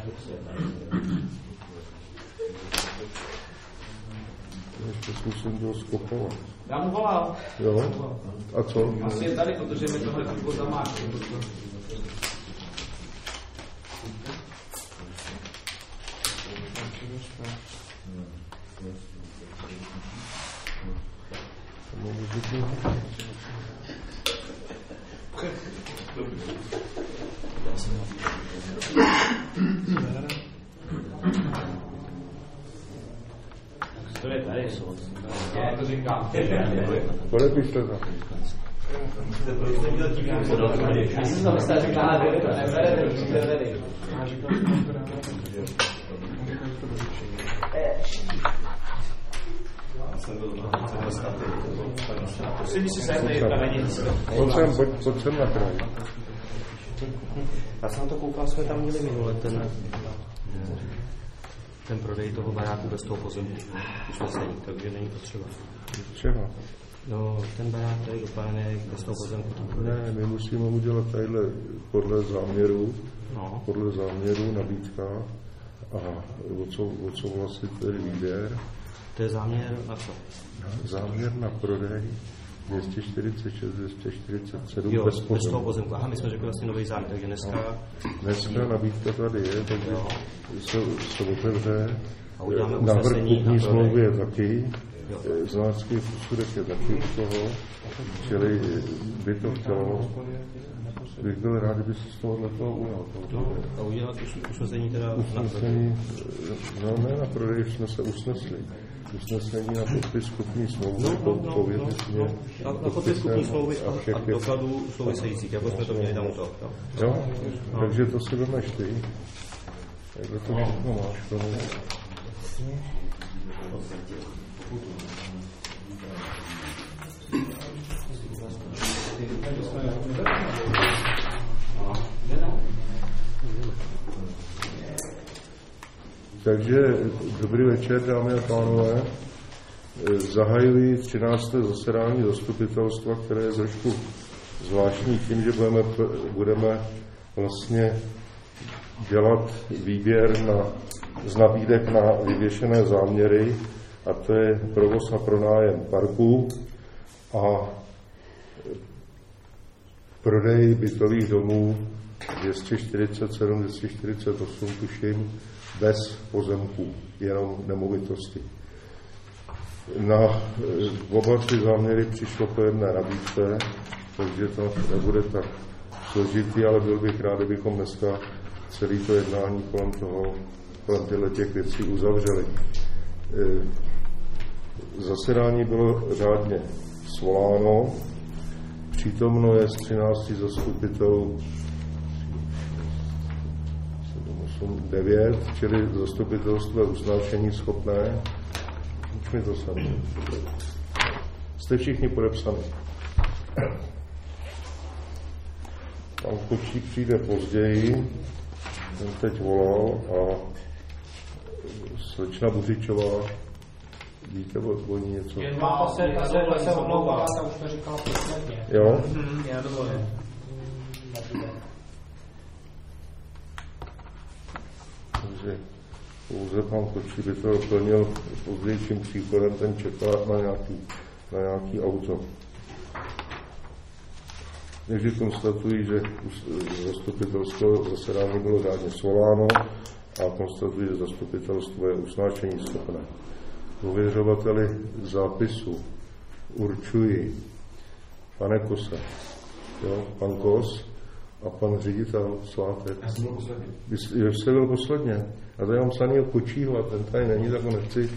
Ještě zkusím to skopovat. Já mu volal. Jo? A co? Asi je tady, protože mi tohle chvilku zamáčí. To je tady, já to říkám. Podepište to. Já jsem to myslel, že říkám, že to nebere. Pojď sem na kraj. Já jsem na to koukal, jsme tam měli minule ten prodej toho baráku bez toho pozemku. Už nesení, takže není potřeba. Čeho? No, ten barák tady dopadne bez toho pozemku. Ne, my musíme udělat tadyhle podle záměru, nabídka a odsouhlasit tedy výběr. To je záměr na co? Záměr na prodej 246, 247 jo, bez toho pozemku. Aha, my jsme řekli vlastně nový záměr, takže dneska nabídka tady je, takže se otevře. Návrh kupní smlouvy je taky, znalecký posudek je taky u toho, čili by to chtělo. Bych byl rád, kdyby se z tohohle toho ujal. A udělat usnesení teda usnesení, ne na prodej, jsme se usnesli. Usnesení na podpis kupní smlouvy, pověřečně. Na podpis kupní smlouvy a dokladů souvisejících, jako jsme to měli tam u toho. Jo, takže to si vemeš ty. Takhle to všechno máš k tomu. Takže dobrý večer, dámy a pánové. Zahajuji 13. zasedání zastupitelstva, které je trošku zvláštní tím, že budeme vlastně dělat výběr z nabídek na vyvěšené záměry, a to je provoz a pronájem parků a prodej bytových domů 247, 248, tuším, bez pozemků, jenom nemovitosti. Na oba tři záměry přišlo po jedné nabídce, takže to nebude tak složitý, ale byl bych rád, kdybychom dneska celé to jednání kolem těch věcí uzavřeli. Zasedání bylo řádně svoláno, přítomno je z 13 zastupitelů 9, čili zastupitelstvo je usnášení schopné. Už mi to sami. Jste všichni podepsaní. Pan Kočík přijde později, ten teď volal a slečna Buřičová, víte o ní něco? Jen má se omlouvá, ta už to říkala posledně. Jo? Já dovolím. Takže pouze pan Kočí by to doplnil pozdějším příkladem, ten čeká na nějaký auto. Takže konstatuji, že zastupitelstvo zasedání bylo řádně svoláno a konstatuji, že zastupitelstvo je usnášení schopné. Ověřovateli zápisu určuji pane Kose, pan Kos a pan ředitel Svátek. Já jsem byl posledně. Vy jste byl posledně. A tady mám psaný o Kočího a ten tady není, tak ho nechci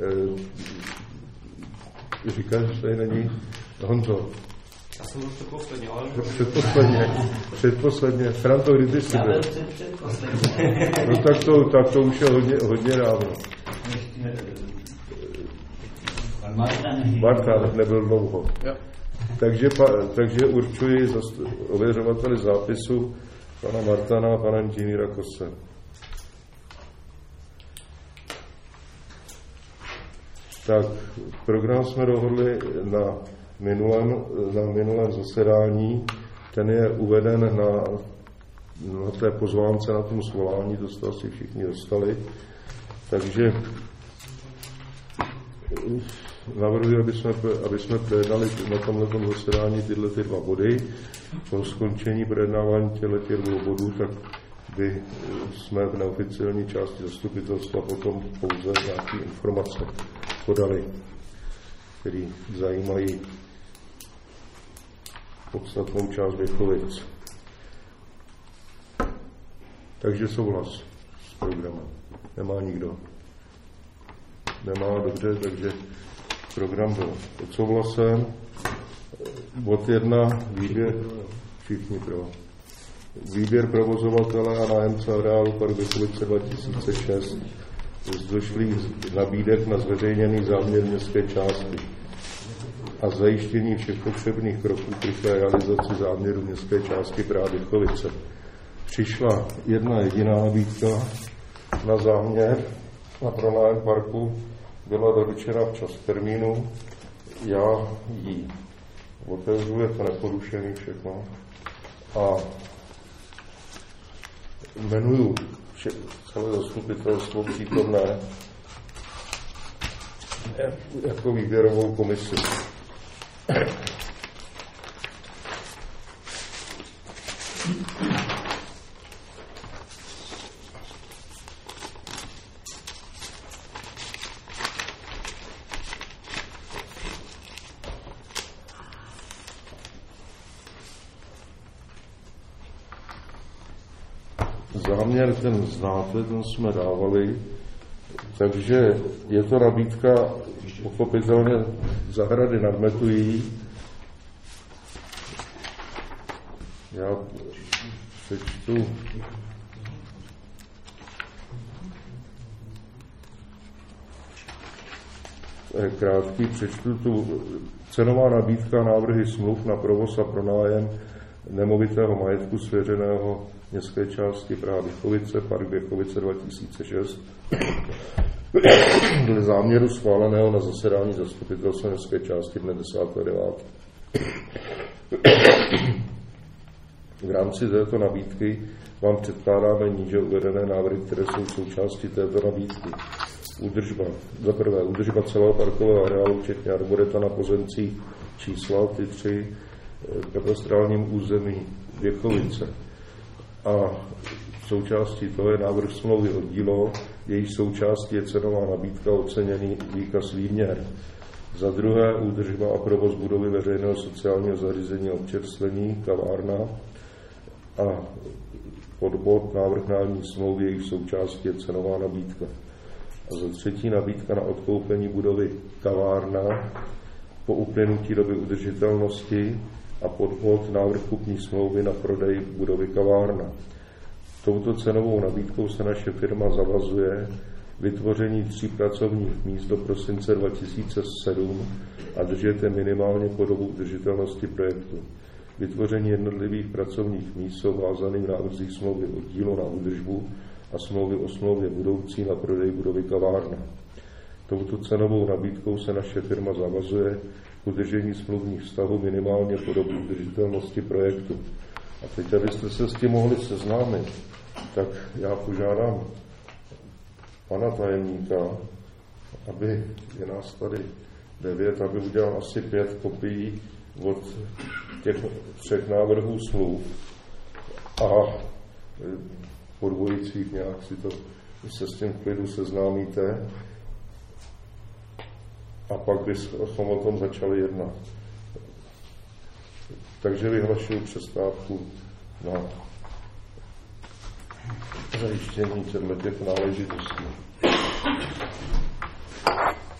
říkat, že tady není. Honzo. Já jsem byl předposledně, ale... Předposledně. Franto, kdy ty jsi byl? No tak to už je hodně dávno. Marta nebyl dlouho. Takže určuji ověřovateli zápisu pana Martana a pana inženýra Kose. Tak, program jsme dohodli na minulém zasedání. Ten je uveden na té pozvánce, na tom svolání, to jste asi všichni dostali. Takže navrhuji, aby jsme projednali na tomhle zasedání tyhle ty 2 body. Po skončení projednávání těch 2 bodů, tak by jsme v neoficiální části zastupitelstva potom pouze nějaké informace podali, které zajímají podstatnou část Věchovic. Takže souhlas s programem. Nemá nikdo. Nemá, dobře, takže program byl odsouhlasen. Bod 1, výběr, všichni pro. Výběr provozovatele a nájemce areálu Park Věchovice 2006 z došlých nabídek na zveřejněný záměr městské části a zajištění všech potřebných kroků k realizaci záměru městské části Praha Věchovice. Přišla jedna jediná nabídka na záměr na pronájem parku, byla doručena včas termínu, já ji otevřu, je to neporušený všechno a jmenuju celé zastupitelstvo přítomné jako výběrovou komisi. Záměr ten znáte, ten jsme dávali, takže je to nabídka pochopitelně zahrady nad Metují. Já přečtu krátký, přečtu tu cenová nabídka, návrhy smluv na provoz a pronájem nemovitého majetku svěřeného městské části Praha Věchovice, Park Věchovice 2006, dle záměru schváleného na zasedání zastupitelstva městské části dne 10.9. V rámci této nabídky vám předkládáme níže uvedené návrhy, které jsou součástí této nabídky. Údržba. Za prvé, údržba celého parkového areálu, včetně arboreta na pozemcích čísla, ty 3 v katastrálním území Věchovice. A součástí toho je návrh smlouvy o dílo, jejíž součástí je cenová nabídka, oceněný výkaz výměr. Za druhé, údržba a provoz budovy veřejného sociálního zařízení a občerstvení, kavárna. A podbod návrh nájemní smlouvy, jejíž součástí je cenová nabídka. A za třetí, nabídka na odkoupení budovy kavárna po uplynutí doby udržitelnosti a podbod návrh kupní smlouvy na prodej budovy kavárna. Touto cenovou nabídkou se naše firma zavazuje vytvoření 3 pracovních míst do prosince 2007 a držete minimálně po dobu udržitelnosti projektu. Vytvoření jednotlivých pracovních míst jsou vázaným návrzích smlouvy o dílo na údržbu a smlouvy o smlouvě budoucí na prodej budovy kavárna. Touto cenovou nabídkou se naše firma zavazuje k udržení smluvních vztahů minimálně po dobu udržitelnosti projektu. A teď, abyste se s tím mohli seznámit, tak já požádám pana tajemníka, aby je nás tady 9, aby udělal asi 5 kopií od těch 3 návrhů smluv a po dvojicích nějak si to, se s tím v klidu seznámíte a pak bychom o tom začali jednat. Takže vyhlašuji přestávku na zajištění těch náležitostí.